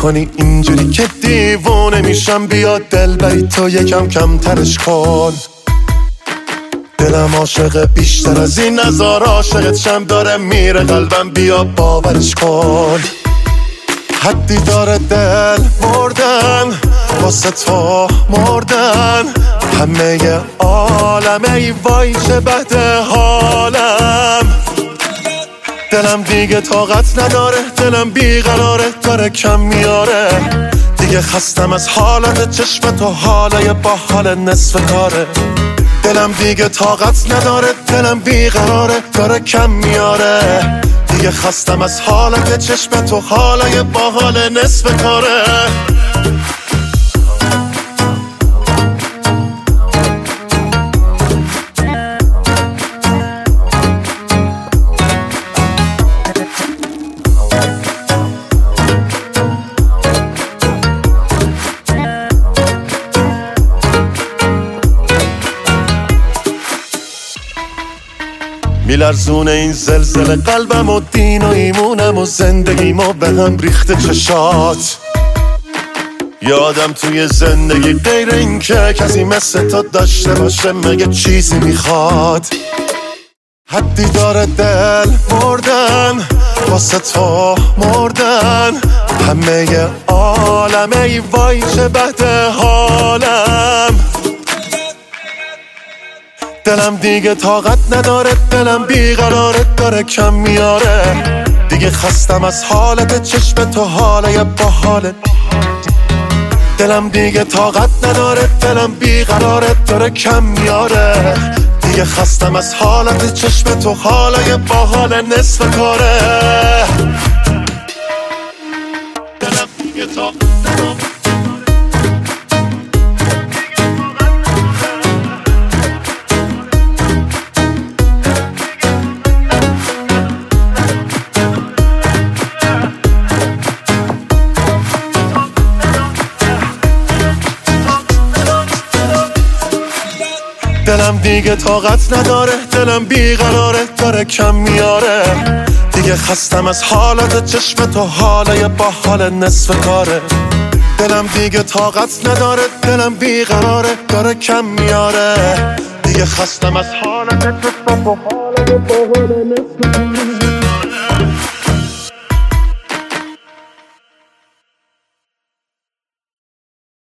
میکنی اینجوری که دیوونه میشم. بیا دل بری تو یکم کمترش کن. دلم عاشق بیشتر از این نزار عاشقت شم. داره میره قلبم بیا باورش کن. حدی داره دل مردن واسه تو مردن. همه عالم ای وای چه بده حالم. دلم دیگه طاقت نداره. دلم بیقراره داره کم میاره. دیگه خستم از حالت چشم تو. حالای با حال نصف کاره. دلم دیگه طاقت نداره. دلم بیقراره داره کم میاره. دیگه خستم از حالت چشم تو. حالای با حال نصف کاره. میلرزونه این زلزله قلبم و دین و ایمونم و زندگیم و به هم ریخته چشات. یادم توی زندگی غیر این که کسی مثل تو داشته باشه مگه چیزی میخواد. حدی داره دل مردن واسه تو مردن. همه عالم ای وای چه بده حالم. دلم دیگه طاقت نداره. دلم بیقراره داره کم میاره. دیگه خستم از حالت چشم تو. حالای با حالت. دلم دیگه طاقت نداره. دلم بیقراره داره کم میاره. دیگه خستم از حالت چشم تو. حالای با حال نصف کاره. دلم دیگه طاقت نداره. دلم دیگه طاقت نداره. دلم بیقراره داره کم میاره. دیگه خستم از حالت چشم تو. حالای با حال نصف کاره. دلم دیگه طاقت نداره. دلم بیقراره داره کم میاره. دیگه خستم از حالت چشم تو. حالای با حال نصف کاره.